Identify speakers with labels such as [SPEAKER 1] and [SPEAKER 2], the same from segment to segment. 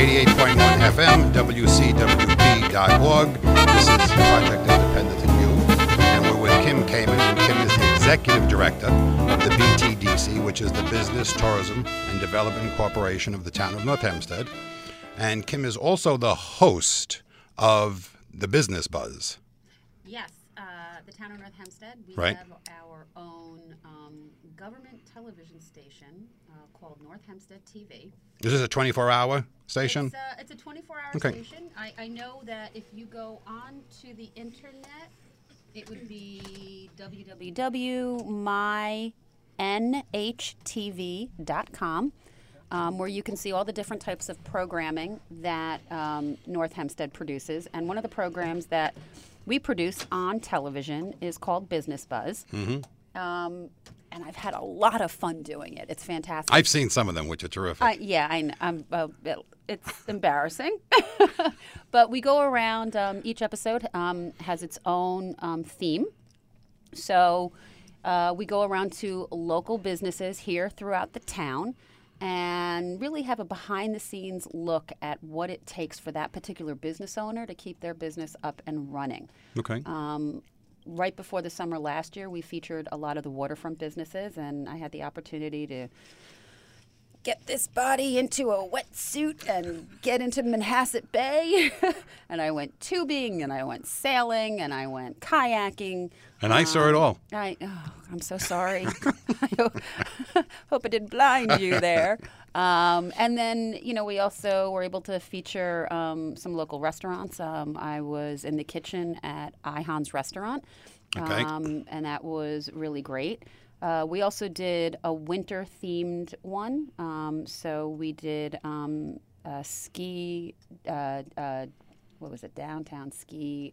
[SPEAKER 1] 88.1 FM, WCWP.org. This is Project Independent and You, and we're with Kim Kamen, and Kim is the Executive Director of the BTDC, which is the Business, Tourism, and Development Corporation of the town of North Hempstead. And Kim is also the host of the Business Buzz.
[SPEAKER 2] Yes, the town of North Hempstead, we
[SPEAKER 1] Right.
[SPEAKER 2] have our own government television station called North Hempstead TV.
[SPEAKER 1] Is this a 24-hour station?
[SPEAKER 2] It's a 24-hour
[SPEAKER 1] Okay.
[SPEAKER 2] station. I know that if you go on to the internet, it would be www.myNHTV.com, where you can see all the different types of programming that North Hempstead produces. And one of the programs that we produce on television is called Business Buzz.
[SPEAKER 1] Mm-hmm.
[SPEAKER 2] And I've had a lot of fun doing it. It's fantastic.
[SPEAKER 1] I've seen some of them, which are terrific.
[SPEAKER 2] Yeah, I know. It's embarrassing. But we go around, each episode has its own theme. So we go around to local businesses here throughout the town and really have a behind-the-scenes look at what it takes for that particular business owner to keep their business up and running.
[SPEAKER 1] Okay.
[SPEAKER 2] Right before the summer last year, we featured a lot of the waterfront businesses, and I had the opportunity to get this body into a wetsuit and get into Manhasset Bay. And I went tubing, and I went sailing, and I went kayaking.
[SPEAKER 1] And I saw it all.
[SPEAKER 2] I'm so sorry. I hope I didn't blind you there. And then, we also were able to feature some local restaurants. I was in the kitchen at Ihon's Restaurant,
[SPEAKER 1] Okay.
[SPEAKER 2] and that was really great. We also did a winter-themed one. So we did a ski, what was it, downtown ski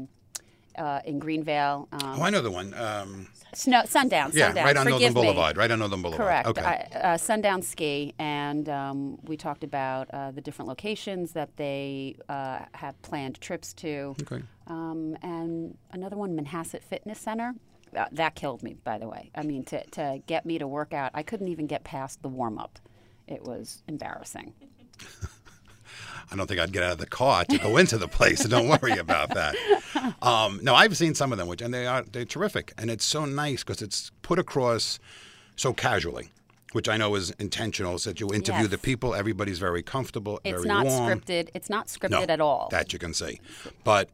[SPEAKER 2] in Greenvale.
[SPEAKER 1] I know the one.
[SPEAKER 2] Sundown.
[SPEAKER 1] Yeah,
[SPEAKER 2] Sundown.
[SPEAKER 1] right on
[SPEAKER 2] Forgive
[SPEAKER 1] Northern
[SPEAKER 2] me.
[SPEAKER 1] Boulevard. Right on Northern Boulevard.
[SPEAKER 2] Correct.
[SPEAKER 1] Okay.
[SPEAKER 2] Sundown Ski, and we talked about the different locations that they have planned trips to.
[SPEAKER 1] Okay.
[SPEAKER 2] And another one, Manhasset Fitness Center. That killed me, by the way. I mean, to get me to work out, I couldn't even get past the warm-up. It was embarrassing.
[SPEAKER 1] I don't think I'd get out of the car to go into the place, so don't worry about that. No, I've seen some of them, and they're terrific. And it's so nice because it's put across so casually, which I know is intentional, so that you interview
[SPEAKER 2] Yes.
[SPEAKER 1] the people, everybody's very comfortable,
[SPEAKER 2] It's
[SPEAKER 1] very
[SPEAKER 2] not
[SPEAKER 1] warm.
[SPEAKER 2] scripted. It's not scripted
[SPEAKER 1] No,
[SPEAKER 2] at all.
[SPEAKER 1] that you can see. But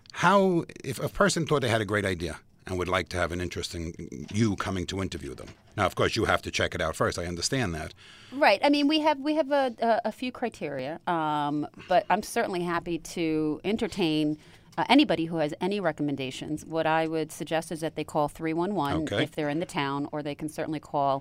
[SPEAKER 1] if a person thought they had a great idea and would like to have an interest in you coming to interview them. Now, of course, you have to check it out first. I understand that.
[SPEAKER 2] Right. I mean, we have a few criteria, but I'm certainly happy to entertain anybody who has any recommendations. What I would suggest is that they call 311
[SPEAKER 1] Okay.
[SPEAKER 2] if they're in the town, or they can certainly call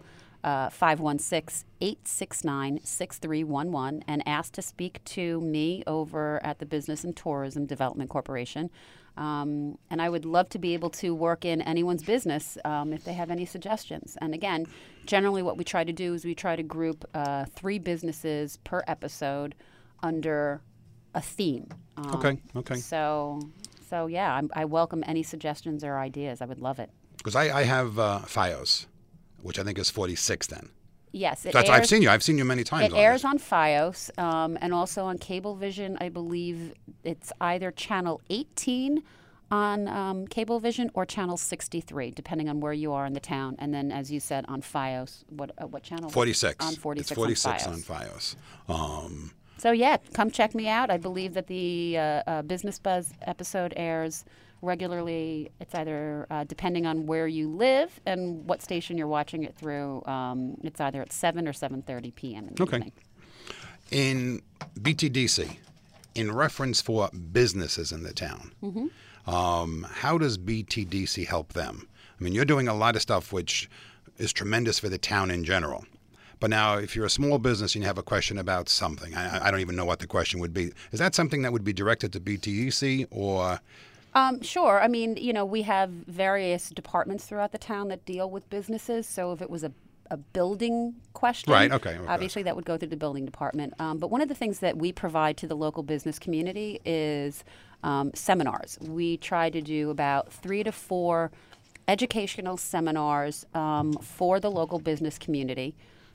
[SPEAKER 2] 516-869-6311 and ask to speak to me over at the Business and Tourism Development Corporation. And I would love to be able to work in anyone's business if they have any suggestions. And again, generally what we try to do is we try to group 3 businesses per episode under a theme.
[SPEAKER 1] Okay.
[SPEAKER 2] So yeah, I welcome any suggestions or ideas. I would love it.
[SPEAKER 1] Because I have FiOS, which I think is 46 then.
[SPEAKER 2] Yes,
[SPEAKER 1] I've seen you. I've seen you many times.
[SPEAKER 2] It airs on FiOS and also on Cablevision. I believe it's either channel 18 on Cablevision or channel 63, depending on where you are in the town. And then, as you said, on FiOS, what channel?
[SPEAKER 1] 46.
[SPEAKER 2] On 46.
[SPEAKER 1] It's 46
[SPEAKER 2] on FiOS.
[SPEAKER 1] on FiOS.
[SPEAKER 2] So yeah, come check me out. I believe that the Business Buzz episode airs regularly. It's either depending on where you live and what station you're watching it through. It's either at 7 or 7:30 p.m. in the evening.
[SPEAKER 1] In BTDC, in reference for businesses in the town, how does BTDC help them? I mean, you're doing a lot of stuff which is tremendous for the town in general. But now, if you're a small business and you have a question about something, I don't even know what the question would be. Is that something that would be directed to BTDC or?
[SPEAKER 2] Sure. I mean, we have various departments throughout the town that deal with businesses. So if it was a building question,
[SPEAKER 1] Right, okay.
[SPEAKER 2] Obviously that would go through the building department. But one of the things that we provide to the local business community is seminars. We try to do about 3 to 4 educational seminars for the local business community.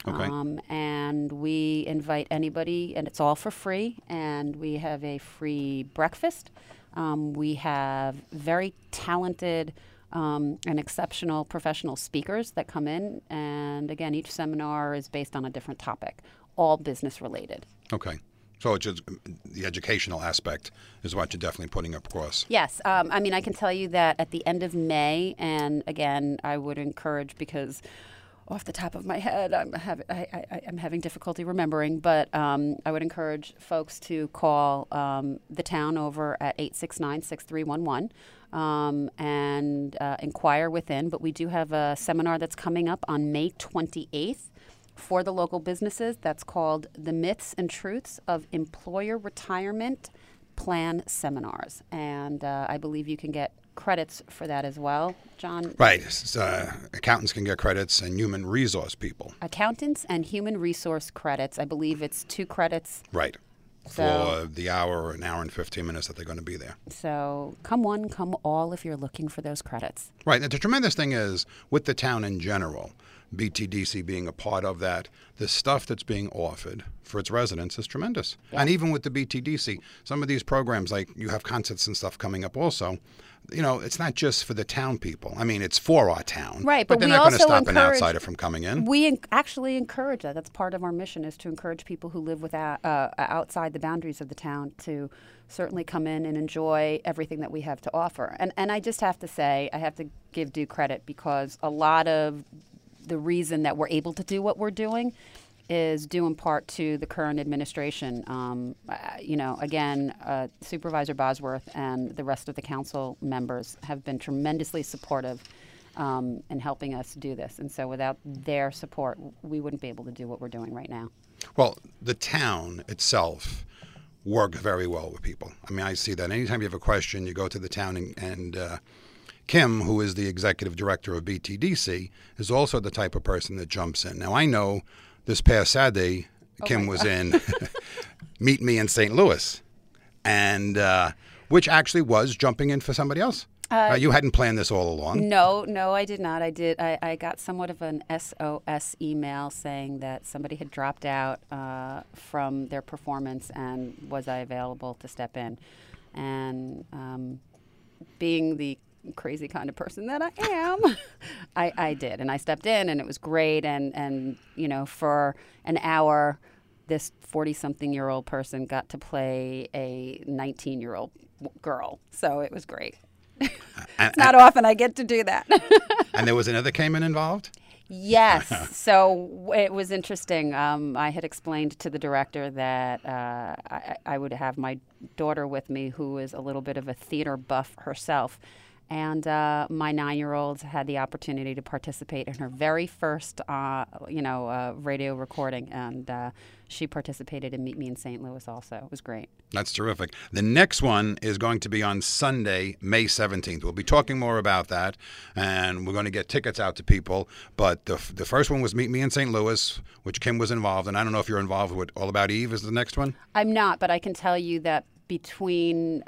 [SPEAKER 1] Okay.
[SPEAKER 2] And we invite anybody, and it's all for free. And we have a free breakfast. We have very talented and exceptional professional speakers that come in. And again, each seminar is based on a different topic, all business related.
[SPEAKER 1] Okay. So it's just the educational aspect is what you're definitely putting across.
[SPEAKER 2] Yes. I mean, I can tell you that at the end of May, and again, I would encourage, because off the top of my head, I'm having difficulty remembering, but I would encourage folks to call the town over at 869-6311 and inquire within. But we do have a seminar that's coming up on May 28th for the local businesses. That's called The Myths and Truths of Employer Retirement Plan Seminars. And I believe you can get credits for that as well, John.
[SPEAKER 1] Right. Accountants can get credits and human resource people.
[SPEAKER 2] Accountants and human resource credits. I believe it's 2 credits.
[SPEAKER 1] Right.
[SPEAKER 2] So,
[SPEAKER 1] for the hour or an hour and 15 minutes that they're going to be there.
[SPEAKER 2] So come one, come all if you're looking for those credits.
[SPEAKER 1] Right. And the tremendous thing is, with the town in general, BTDC being a part of that, the stuff that's being offered for its residents is tremendous.
[SPEAKER 2] Yeah.
[SPEAKER 1] And even with the BTDC, some of these programs, like you have concerts and stuff coming up also, you know, it's not just for the town people. I mean, it's for our town.
[SPEAKER 2] Right,
[SPEAKER 1] but
[SPEAKER 2] but
[SPEAKER 1] they're
[SPEAKER 2] we
[SPEAKER 1] not going to
[SPEAKER 2] also
[SPEAKER 1] stop an
[SPEAKER 2] encourage-
[SPEAKER 1] outsider from coming in.
[SPEAKER 2] We actually encourage that. That's part of our mission, is to encourage people who live outside the boundaries of the town to certainly come in and enjoy everything that we have to offer. And I just have to say, I have to give due credit, because a lot of the reason that we're able to do what we're doing is due in part to the current administration. Again, Supervisor Bosworth and the rest of the council members have been tremendously supportive in helping us do this. And so without their support, we wouldn't be able to do what we're doing right now.
[SPEAKER 1] Well, the town itself works very well with people. I mean, I see that. Anytime you have a question, you go to the town, and Kim, who is the executive director of BTDC, is also the type of person that jumps in. Now, I know this past Saturday, Kim was in Meet Me in St. Louis, and which actually was jumping in for somebody else. You hadn't planned this all along.
[SPEAKER 2] No, I did not. I got somewhat of an SOS email saying that somebody had dropped out from their performance, and was I available to step in? And being the crazy kind of person that I am, I did, and I stepped in, and it was great. And for an hour, this 40-something-year-old person got to play a 19-year-old girl, so it was great. It's not often I get to do that.
[SPEAKER 1] And there was another Cayman involved?
[SPEAKER 2] Yes. So it was interesting. I had explained to the director that I would have my daughter with me, who is a little bit of a theater buff herself. And my 9-year-old had the opportunity to participate in her very first, radio recording. And she participated in Meet Me in St. Louis also. It was great.
[SPEAKER 1] That's terrific. The next one is going to be on Sunday, May 17th. We'll be talking more about that, and we're going to get tickets out to people. But the first one was Meet Me in St. Louis, which Kim was involved in. I don't know if you're involved with All About Eve is the next one?
[SPEAKER 2] I'm not, but I can tell you that between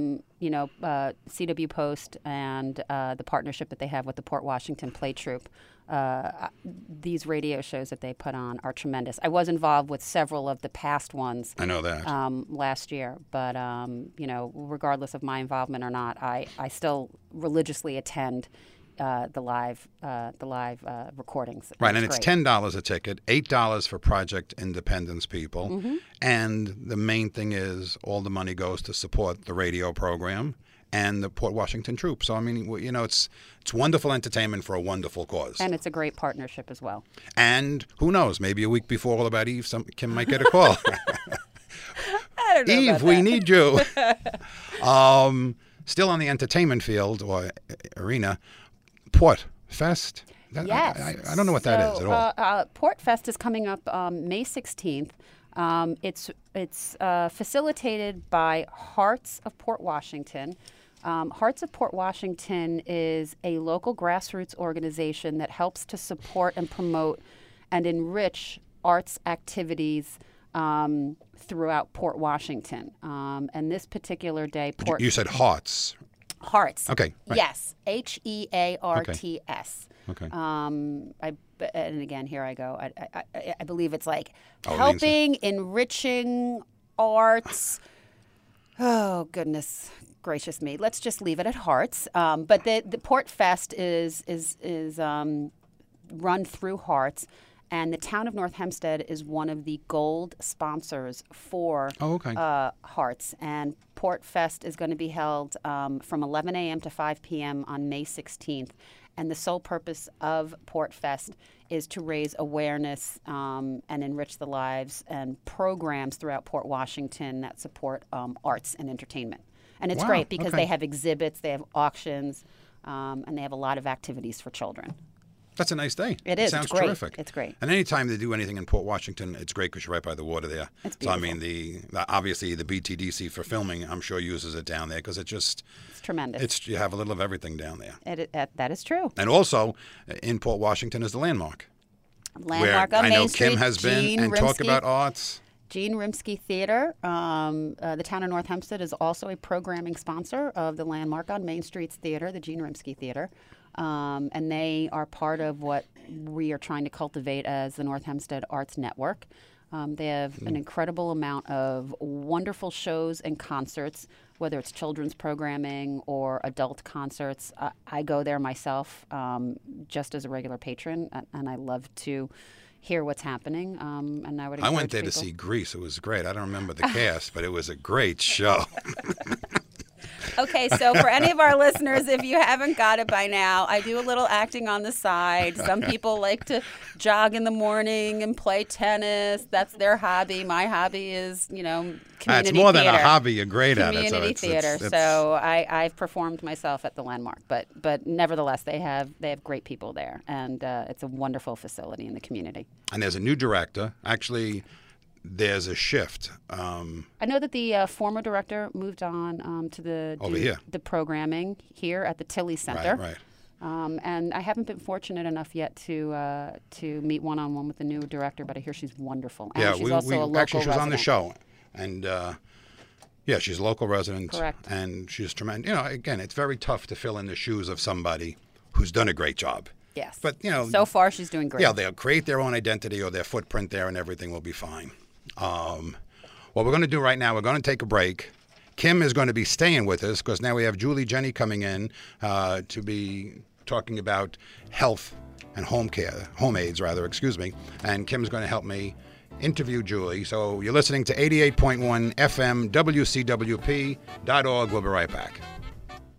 [SPEAKER 2] CW Post and the partnership that they have with the Port Washington Play Troupe, these radio shows that they put on are tremendous. I was involved with several of the past ones.
[SPEAKER 1] I know that.
[SPEAKER 2] Last year, but regardless of my involvement or not, I still religiously attend the live recordings.
[SPEAKER 1] Right, and it's $10 a ticket, $8 for Project Independence people,
[SPEAKER 2] Mm-hmm.
[SPEAKER 1] and the main thing is all the money goes to support the radio program and the Port Washington Troupe. So I mean, it's wonderful entertainment for a wonderful cause,
[SPEAKER 2] and it's a great partnership as well.
[SPEAKER 1] And who knows? Maybe a week before All About Eve, Kim might get a call.
[SPEAKER 2] I don't know
[SPEAKER 1] Eve,
[SPEAKER 2] about
[SPEAKER 1] we
[SPEAKER 2] that.
[SPEAKER 1] need you. Still on the entertainment field or arena. Port Fest?
[SPEAKER 2] Yes.
[SPEAKER 1] I don't know what that is at all.
[SPEAKER 2] Port Fest is coming up May 16th. It's facilitated by Hearts of Port Washington. Hearts of Port Washington is a local grassroots organization that helps to support and promote and enrich arts activities throughout Port Washington. And this particular day,
[SPEAKER 1] You said Hearts.
[SPEAKER 2] Hearts.
[SPEAKER 1] Okay. Right.
[SPEAKER 2] Yes. HEARTS.
[SPEAKER 1] Okay.
[SPEAKER 2] And again, here I go. I believe it's like
[SPEAKER 1] Oh, it means-
[SPEAKER 2] helping, enriching arts. Oh, goodness gracious me. Let's just leave it at Hearts. But the Port Fest is run through Hearts. And the town of North Hempstead is one of the gold sponsors for Hearts. And Port Fest is going to be held from 11 a.m. to 5 p.m. on May 16th. And the sole purpose of Port Fest is to raise awareness and enrich the lives and programs throughout Port Washington that support arts and entertainment. And it's great because they have exhibits, they have auctions, and they have a lot of activities for children.
[SPEAKER 1] That's a nice day.
[SPEAKER 2] It is.
[SPEAKER 1] Sounds
[SPEAKER 2] it's great.
[SPEAKER 1] terrific.
[SPEAKER 2] It's great.
[SPEAKER 1] And anytime they do anything in Port Washington, it's great because you're right by the water there.
[SPEAKER 2] It's
[SPEAKER 1] beautiful. So, I mean, obviously the BTDC for filming, I'm sure uses it down there because it's
[SPEAKER 2] tremendous.
[SPEAKER 1] You have a little of everything down there.
[SPEAKER 2] That is true.
[SPEAKER 1] And also in Port Washington is the Landmark.
[SPEAKER 2] Landmark
[SPEAKER 1] where
[SPEAKER 2] on Main Street.
[SPEAKER 1] I know Kim has been and talk about arts.
[SPEAKER 2] Gene Rimsky Theater. The town of North Hempstead is also a programming sponsor of the Landmark on Main Street's theater, the Gene Rimsky Theater. And they are part of what we are trying to cultivate as the North Hempstead Arts Network. They have an incredible amount of wonderful shows and concerts, whether it's children's programming or adult concerts. I go there myself just as a regular patron, and I love to hear what's happening. And I went there
[SPEAKER 1] to see Grease. It was great. I don't remember the cast, but it was a great show.
[SPEAKER 2] Okay, so for any of our listeners, if you haven't got it by now, I do a little acting on the side. Some people like to jog in the morning and play tennis. That's their hobby. My hobby is, community
[SPEAKER 1] It's more
[SPEAKER 2] theater.
[SPEAKER 1] than a hobby. You're great at it.
[SPEAKER 2] Community theater. So I've performed myself at the Landmark, but nevertheless, they have great people there, and it's a wonderful facility in the community.
[SPEAKER 1] And there's a new director. Actually, there's a shift.
[SPEAKER 2] I know that the former director moved on to the programming here at the Tilly Center.
[SPEAKER 1] Right.
[SPEAKER 2] And I haven't been fortunate enough yet to meet one-on-one with the new director, but I hear she's wonderful. And she's also a local
[SPEAKER 1] actually, she was
[SPEAKER 2] resident.
[SPEAKER 1] on the show. And, she's a local resident.
[SPEAKER 2] Correct.
[SPEAKER 1] And she's tremendous. Again, it's very tough to fill in the shoes of somebody who's done a great job.
[SPEAKER 2] Yes.
[SPEAKER 1] But,
[SPEAKER 2] so far she's doing great.
[SPEAKER 1] Yeah, they'll create their own identity or their footprint there and everything will be fine. What we're going to do right now, we're going to take a break. Kim is going to be staying with us because now we have Julie Jenny coming in to be talking about health and home aids, and Kim's going to help me interview Julie. So you're listening to 88.1 FM, WCWP.org. We'll be right back.